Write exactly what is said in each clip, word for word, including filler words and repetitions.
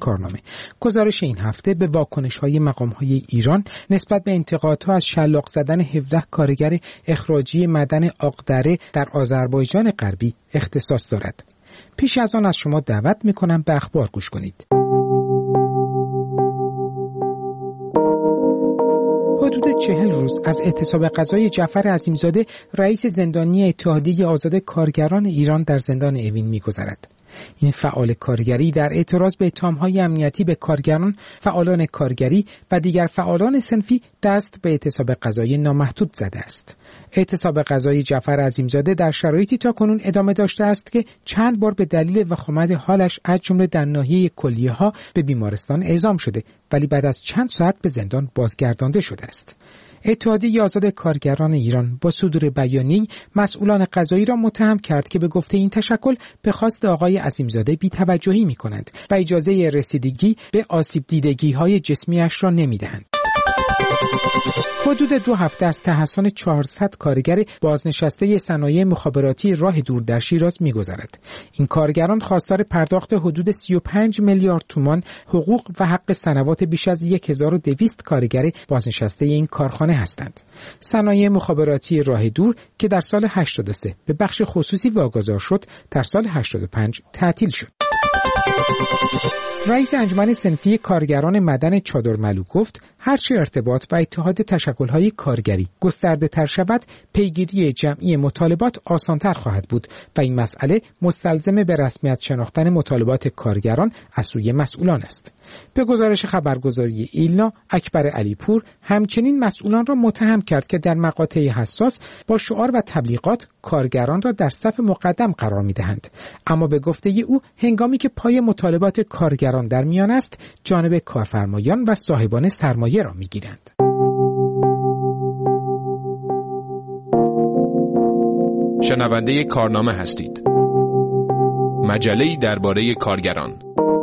کارنامه. گزارش این هفته به واکنش‌های مقام‌های ایران نسبت به انتقادها از شلاق زدن هفده کارگر اخراجی معدن آقدره در آذربایجان غربی اختصاص دارد. پیش از آن از شما دعوت می‌کنم به اخبار گوش کنید. حدود چهل روز از اعتصاب قضایی جعفر عظیمزاده رئیس زندانی اتحادیه آزاد کارگران ایران در زندان اوین می‌گذرد. این فعال کارگری در اعتراض به اتهام‌های امنیتی به کارگران، فعالان کارگری و دیگر فعالان صنفی دست به اعتصاب قضایی نامحدود زده است. اعتصاب قضایی جعفر عظیمزاده در شرایطی تاکنون ادامه داشته است که چند بار به دلیل وخامت حالش از جمله در ناحیه کلیه‌ها به بیمارستان اعزام شده، ولی بعد از چند ساعت به زندان بازگردانده شده است. اتحادیه آزاد کارگران ایران با صدور بیانیه مسئولان قضایی را متهم کرد که به گفته این تشکل به خواست آقای عظیمزاده بی‌توجهی می‌کنند و اجازه رسیدگی به آسیب دیدگی‌های جسمیش را نمی‌دهند. حدود دو هفته از تحصن چهارصد کارگر بازنشسته صنایع مخابراتی راه دور در شیراز می‌گذرد. این کارگران خواستار پرداخت حدود سی و پنج میلیارد تومان حقوق و حق سنوات بیش از هزار و دویست کارگر بازنشسته این کارخانه هستند. صنایع مخابراتی راه دور که در سال هشتاد و سه به بخش خصوصی واگذار شد، در سال هشتاد و پنج تعطیل شد. رئیس انجمن صنفی کارگران معدن چادرملو گفت هرچه ارتباط و اتحاد تشکل‌های کارگری گسترده تر شود، پیگیری جمعی مطالبات آسان‌تر خواهد بود و این مسئله مستلزم به رسمیت شناختن مطالبات کارگران از سوی مسئولان است. به گزارش خبرگزاری ایلنا، اکبر علیپور همچنین مسئولان را متهم کرد که در مقاطع حساس با شعار و تبلیغات کارگران را در صف مقدم قرار می‌دهند، اما به گفته او هنگامی که پای مطالبات کارگران در میان است، جانب کارفرمایان و صاحبان سرمایه را می‌گیرند. شنونده کارنامه هستید. مجله‌ای درباره کارگران.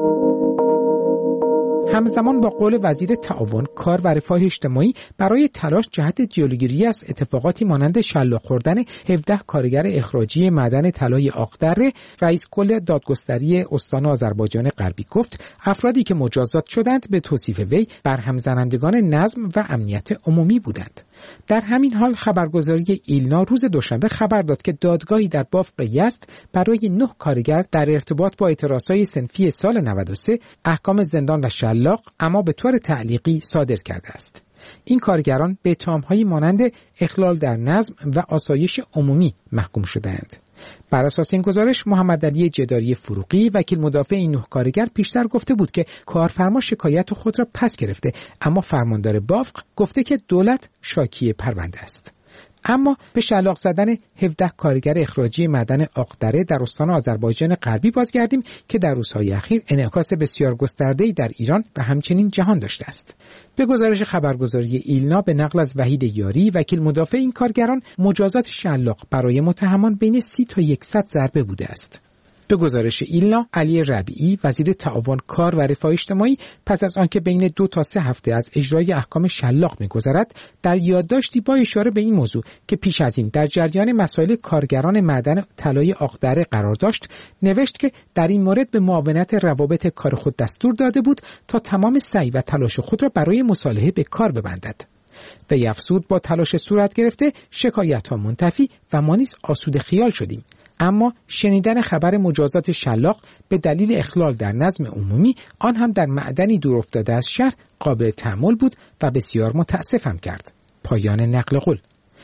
همزمان با قول وزیر تعاون، کار و رفاه اجتماعی برای تلاش جهت جلوگیری از اتفاقاتی مانند شلاق خوردن هفده کارگر اخراجی معدن طلای آقدره، رئیس کل دادگستری استان آذربایجان غربی گفت افرادی که مجازات شدند به توصیف وی برهم زنندگان نظم و امنیت عمومی بودند. در همین حال خبرگزاری ایلنا روز دوشنبه خبر داد که دادگاهی در بافق یزد برای نه کارگر در ارتباط با اعتراضهای صنفی سال نود و سه احکام زندان و شلاق اما به طور تعلیقی صادر کرده است. این کارگران به اتهام‌هایی مانند اخلال در نظم و آسایش عمومی محکوم شده‌اند. بر اساس این گزارش محمد علی جداری فروغی وکیل مدافع این نه کارگر پیشتر گفته بود که کارفرما شکایت خود را پس گرفته، اما فرماندار بافق گفته که دولت شاکی پرونده است. اما به شلاق زدن هفده کارگر اخراجی معدن آقدره در استان آذربایجان غربی بازگردیم که در روزهای اخیر انعکاس بسیار گسترده‌ای در ایران و همچنین جهان داشته است. به گزارش خبرگزاری ایلنا به نقل از وحید یاری وکیل مدافع این کارگران، مجازات شلاق برای متهمان بین سی تا صد ضربه بوده است. به گزارش ایلنا، علی ربیعی وزیر تعاون، کار و رفاه اجتماعی پس از آنکه بین دو تا سه هفته از اجرای احکام شلاق می‌گذرد، در یادداشتی با اشاره به این موضوع که پیش از این در جریان مسائل کارگران معدن طلای آقدره قرار داشت، نوشت که در این مورد به معاونت روابط کار خود دستور داده بود تا تمام سعی و تلاش خود را برای مصالحه به کار ببندد. وی افزود با تلاش صورت گرفته شکایت‌ها منتفی و ما نیز آسوده خیال شدیم، اما شنیدن خبر مجازات شلاق به دلیل اخلال در نظم عمومی، آن هم در معدنی دور افتاده از شهر، قابل تأمل بود و بسیار متاسفم کرد. پایان نقل قول.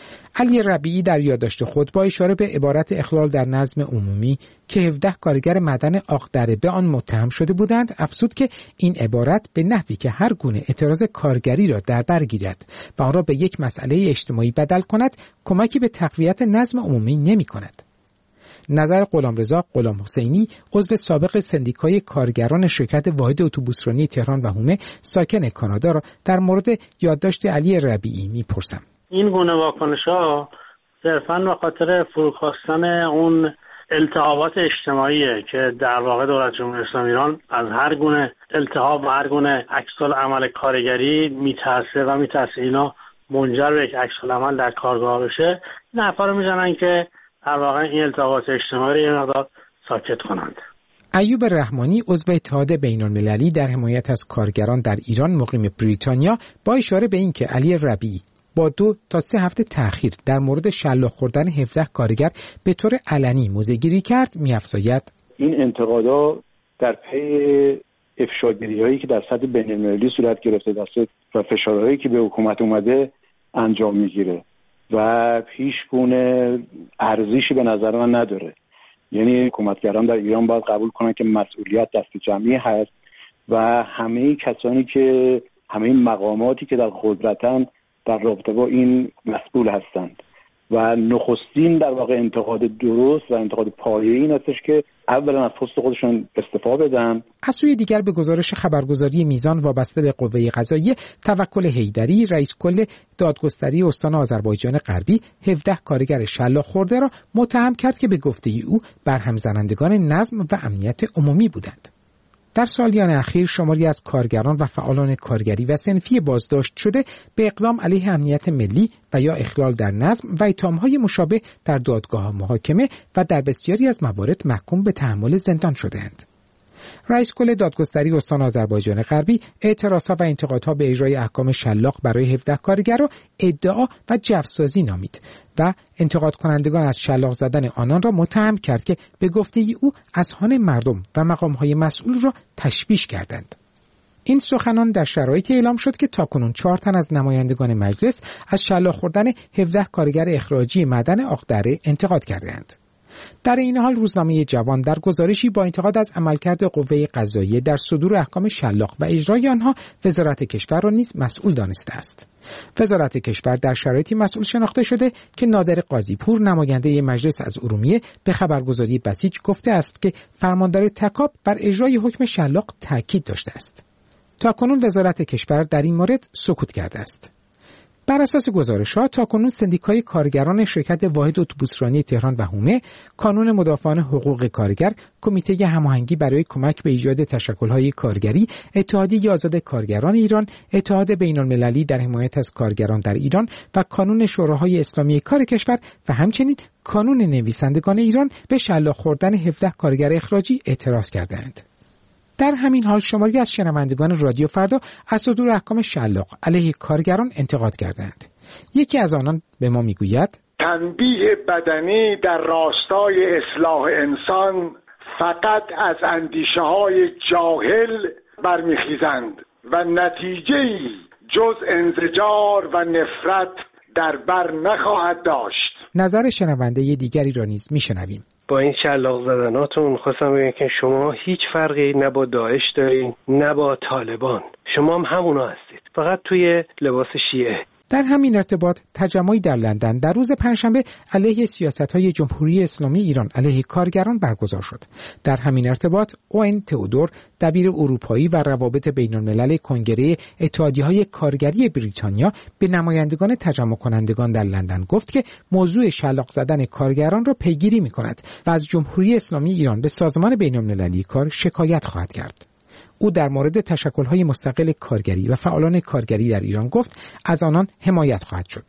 علی ربیعی در یادداشت خود با اشاره به عبارت اخلال در نظم عمومی که هفده کارگر معدن آقدره به آن متهم شده بودند، افزود که این عبارت به نحوی که هر گونه اعتراض کارگری را در بر گیرد و آن را به یک مسئله اجتماعی بدل کند، کمکی به تقویت نظم عمومی نمی کند. نظر غلامرضا غلام حسینی، عضو سابق سندیکای کارگران شرکت واحد اتوبوسرانی تهران و حومه ساکن کانادا را در مورد یادداشت علی ربیعی میپرسم. این گونه واکنش‌ها صرفاً به خاطر فروخواستن اون التهابات اجتماعیه که در واقع دولت جمهوری اسلامی ایران از هر گونه التهاب و هر گونه عکس‌العمل کارگری میترسه و میترسه اینا منجر به یک عکس‌العمل در کارگاه بشه. این حرفا رو میزنن که در واقع این التهابات اجتماعی رو یه مقدار ساکت کنند. ایوب رحمانی عضو اتحاد بین‌المللی در حمایت از کارگران در ایران مقیم بریتانیا با اشاره به اینکه علی ربیعی با دو تا سه هفته تأخیر در مورد شلاق خوردن هفده کارگر به طور علنی موضع‌گیری کرد می‌افزاید این انتقادها در پی افشاگری‌هایی که در سطح بین‌المللی صورت گرفته دست و فشارهایی که به حکومت اومده انجام میگیره و هیچ گونه ارزشی به نظر من نداره. یعنی حکومتگران در ایران باید قبول کنن که مسئولیت دست جمعی هست و همه کسانی که همه مقاماتی که در قدرتن در رابطه با این مسئول هستند و نخستین در واقع انتقاد درست و انتقاد پایه‌ای این هستش که اولا از پست خودشون استعفا بدن. از سوی دیگر به گزارش خبرگزاری میزان وابسته به قوه قضاییه توکل حیدری رئیس کل دادگستری استان آذربایجان غربی هفده کارگر شلاق خورده را متهم کرد که به گفته او برهم زنندگان نظم و امنیت عمومی بودند. در سالیان اخیر شماری از کارگران و فعالان کارگری و صنفی بازداشت شده به اقدام علیه امنیت ملی و یا اخلال در نظم و اتهام‌های مشابه در دادگاه محاکمه و در بسیاری از موارد محکوم به تحمل زندان شده‌اند. رئیس کل دادگستری استان آذربایجان غربی اعتراضها و انتقادها به اجرای احکام شلاق برای هفده کارگر را ادعا و جوسازی نامید و انتقاد کنندگان از شلاق زدن آنان را متهم کرد که به گفته او اذهان مردم و مقام‌های مسئول را تشویش کردند. این سخنان در شرایطی اعلام شد که تاکنون چهار تن از نمایندگان مجلس از شلاق خوردن هفده کارگر اخراجی معدن آقدره انتقاد کردند. در این حال روزنامه جوان در گزارشی با انتقاد از عملکرد قوه قضاییه در صدور احکام شلاق و اجرای آنها وزارت کشور را نیز مسئول دانسته است. وزارت کشور در شرایطی مسئول شناخته شده که نادر قاضی‌پور نماینده مجلس از ارومیه به خبرگزاری بسیج گفته است که فرماندار تکاب بر اجرای حکم شلاق تاکید داشته است. تاکنون وزارت کشور در این مورد سکوت کرده است. بر اساس گزارش‌ها تاکنون سندیکای کارگران شرکت واحد اتوبوسرانی تهران و حومه، کانون مدافعان حقوق کارگر، کمیته هماهنگی برای کمک به ایجاد تشکل‌های کارگری، اتحادیه آزاد کارگران ایران، اتحاد بین‌المللی در حمایت از کارگران در ایران و کانون شوراهای اسلامی کار کشور و همچنین کانون نویسندگان ایران به شلاق خوردن هفده کارگر اخراجی اعتراض کردند. در همین حال شماری از شنوندگان رادیو فردا از صدور احکام شلاق علیه کارگران انتقاد کردند. یکی از آنان به ما میگوید تنبیه بدنی در راستای اصلاح انسان فقط از اندیشه‌های جاهل برمیخیزند و نتیجه‌ای جز انزجار و نفرت در بر نخواهد داشت. نظر شنونده دیگری را نیز میشنویم. با این شلاق زدناتون خواستم بگم که شما هیچ فرقی نه با داعش دارین نه با طالبان. شما هم همونا هستید، فقط توی لباس شیعه. در همین ارتباط تجمعی در لندن در روز پنجشنبه علیه سیاست‌های جمهوری اسلامی ایران علیه کارگران برگزار شد. در همین ارتباط اوئن تئودور دبیر اروپایی و روابط بین‌الملل کنگره اتحادیه‌های کارگری بریتانیا به نمایندگان تجمع کنندگان در لندن گفت که موضوع شلاق زدن کارگران را پیگیری می‌کند و از جمهوری اسلامی ایران به سازمان بین‌المللی کار شکایت خواهد کرد. او در مورد تشکل‌های مستقل کارگری و فعالان کارگری در ایران گفت از آنان حمایت خواهد شد.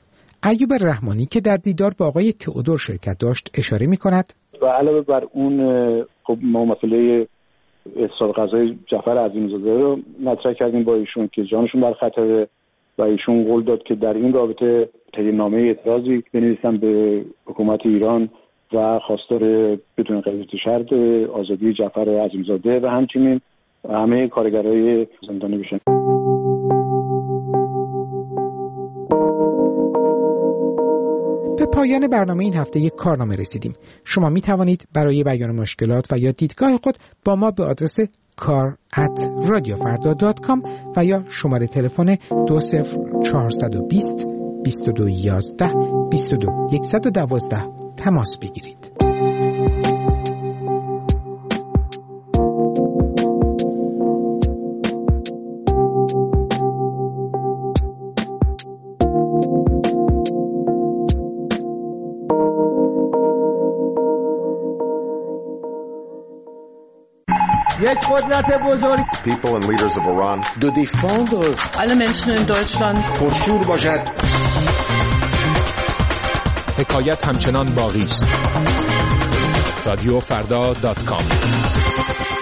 ایوب رحمانی که در دیدار با آقای تئودور شرکت داشت اشاره می‌کند و علاوه بر اون خب ما مسئله احسان قضای جعفر عظیم‌زاده رو مطرح کردیم با ایشون که جانشون در خطره و ایشون قول داد که در این رابطه تهیه‌نامه اعتراضی بنویسن به حکومت ایران و خواستار بدون قید شرط آزادی جعفر عظیم‌زاده و همچنین همه کارگرای زندانی بشن. به پایان برنامه این هفته یک کارنامه رسیدیم. شما می توانید برای بیان مشکلات و یا دیدگاه خود با ما به آدرس کار ات رادیو فردا دات کام و یا شماره تلفن دو صفر چهارصد و بیست بیست و دو یازده بیست و دو صد و دوازده تماس بگیرید. یک قدرت بزرگ people and leaders of Iran do they follow alle Menschen in Deutschland پرشور باشد. حکایت همچنان باقی است. رادیو فردا دات کام